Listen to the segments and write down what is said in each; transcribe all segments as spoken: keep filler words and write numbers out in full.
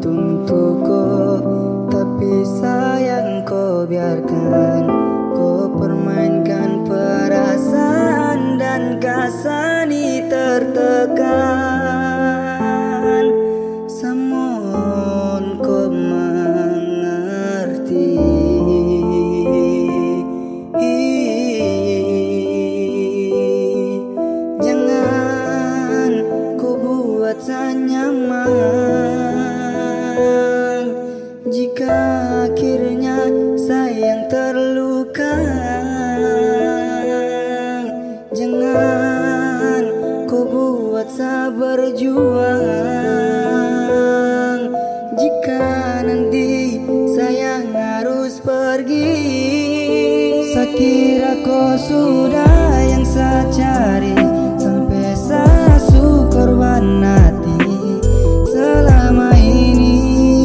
untukku, tapi sayang kau biarkan, kau permainkan perasaan dan kasani tertekan. Samun kau mengerti, jangan kau buat saya nyaman. Jika akhirnya sayang terluka, jangan kau buat saya berjuang. Jika nanti sayang harus pergi, saya kira kau sudah yang saya cari. Sampai saya syukur hati selama ini,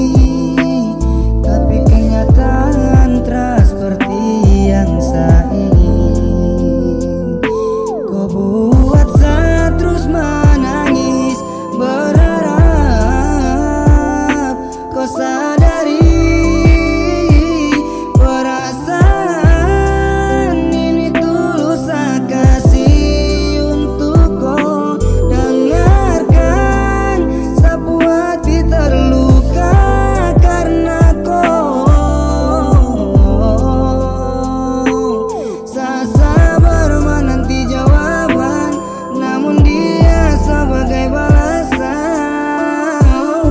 tapi kenyataan teras seperti yang saya ingin. Kau buat saya terus menangis, berharap kau sadari perasaan ini tulus saya kasih untuk kau. Dengarkan sapu hati terluka karena kau. Saya sabar menanti jawaban, namun dia sebagai balasan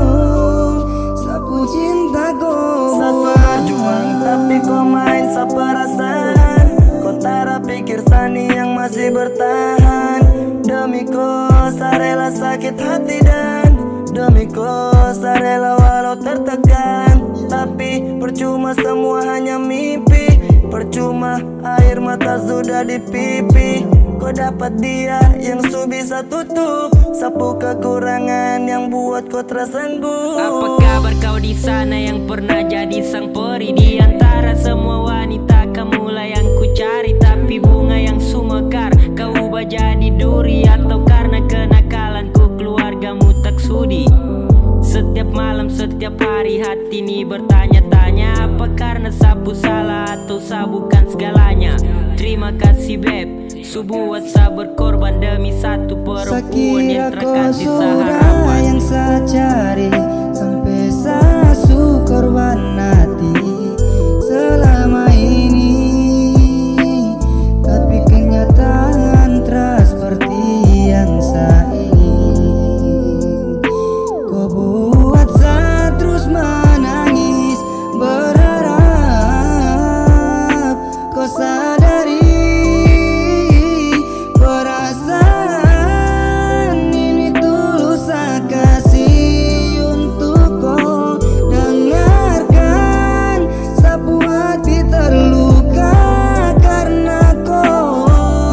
sapu cintaku. Saya berjuang tapi kau main seperasaan. Kau tak pikir sani yang masih bertahan. Demi kau saya rela sakit hati dan demi kau saya rela walau tertekan. Tapi percuma semua hanya mimpi, percuma air mata sudah di pipi. Kau dapat dia yang su bisa tutup sapu kekurangan yang buat kau tersengguh. Apa kabar kau di sana yang pernah jadi sang peri di antara semua wanita? Kamulah yang ku cari, tapi bunga yang sumekar kau ubah jadi duri. Atau karena kenakalanku keluargamu tak sudi? Setiap malam, setiap hari hati ini bertanya-tanya, apa karena sapu salah atau sabukan segalanya? Terima kasih beb, su buat saya berkorban demi satu perempuan yang terkasih seharapan. Yang saya cari, sampai saya syukur hati selama ini, tapi kenyataan teras seperti yang saya ingin. Kau buat saya terus menangis, berharap kau sadari perasaan ini tulus saya kasih untuk kau. Dengarkan sapu hati terluka karena kau.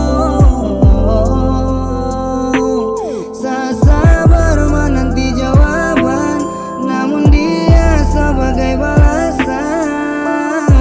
Saya sabar menanti jawaban, namun dia sebagai balasan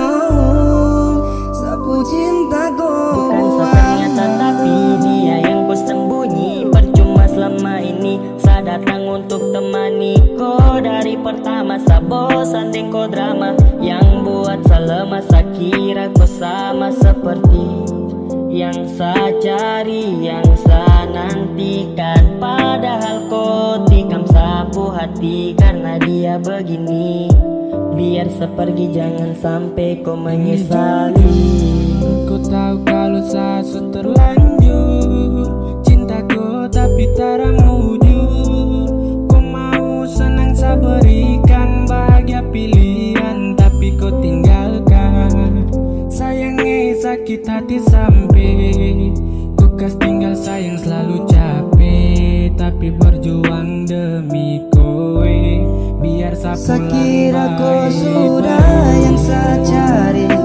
sapu cintaku. Bukan ternyata tapi dia yang ku sembunyi. Percuma selama ini saya datang untuk temani kau. Dari pertama saya bosan dengan kau drama yang buat saya lemah. Saya kira kau sama seperti yang saya cari, yang saya nantikan. Padahal kau tikam sapu hati karena dia begini. Biar sepergi jangan sampai kau menyesali. Kau tahu kalau saya sudah terlanjur cintaku tapi tak mujur. Kau mau senang saya berikan bahagia pilihan, tapi kau tinggalkan. Sayangnya sakit hati sampai kau kas tinggal sayang selalu capek, tapi berjuang demi kowe biar sapu Saya kira kau sudah yang saya cari.